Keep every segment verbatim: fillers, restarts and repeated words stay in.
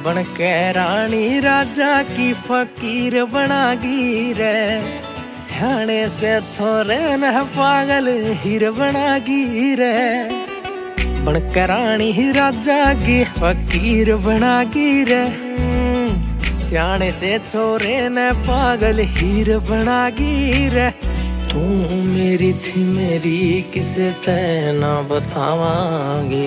बन के रानी राजा की फकीर बनागी रे, सियाने से छोरे न पागल हीर बनागी रे। बन के रानी राजा की फकीर बनागी रे, सियाने से छोरे न पागल हीर बनागी रे। तू मेरी थी मेरी किसे तेना बतावांगे,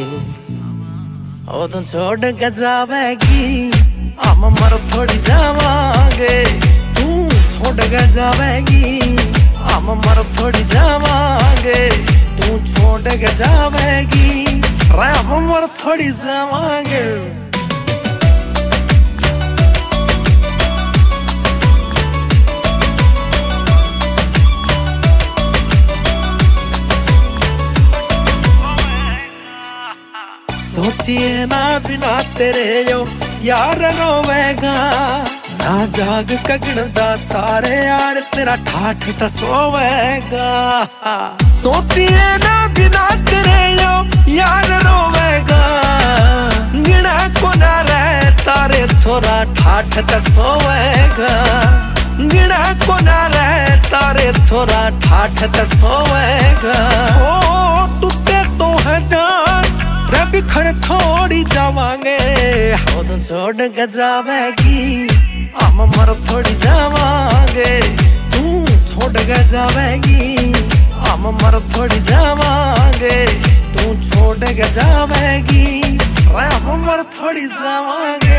ओ तुम छोड़ के जावेगी हम मर थोड़ी जावांगे। तू छोड़ के जावेगी हम मर थोड़ी जावांगे, तू छोड़ के जावेगी हम मर थोड़ी जावांगे। सोचिए ना बिना तेरे यो यार रोवेगा, ना जाग कगनदा तारे यार तेरा ठाठ तो सोवेगा। सोचिए ना बिना तेरे यो यार रोवेगा, गिना को ना रहे तारे छोरा ठाठ तो सोवेगा। गिना को ना रहे तारे छोरा ठाठ तो सोवेगा। ओ टूटे तो है जान बिखर थोड़ी जावांगे, ओ तुम छोड़ के जावेगी हम मर थोड़ी जावांगे। तू छोड़ के जावेगी हम मर थोड़ी जावांगे, तू छोड़ के जावेगी हम मर थोड़ी जावांगे।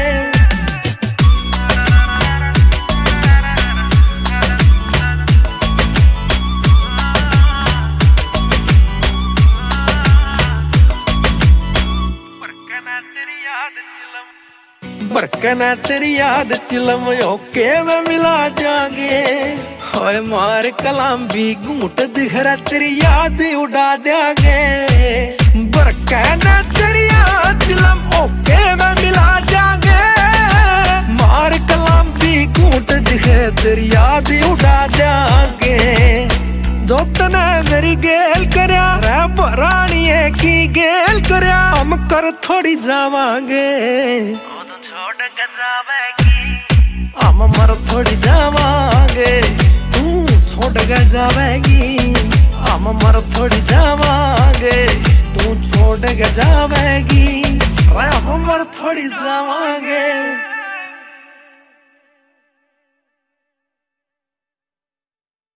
बरकना तेरी याद चिलम ओके में मिला जाएंगे, होए मार कलाम भी घूट दिखरा तेरी याद उड़ा देंगे। बरकना तेरी याद चिलम ओके में मिला जाएंगे, मार कलाम भी घूट दिखे तेरी याद उड़ा देंगे। जो तने मेरी गेल करया रे बरानिए की गेल करया हम कर थोड़ी जावांगे, छोड़ के जावेगी हम मर थोड़ी जावांगे। तू छोड़ के जावेगी हम मर थोड़ी जावांगे, तू छोड़ के जावेगी हम मर थोड़ी जावांगे।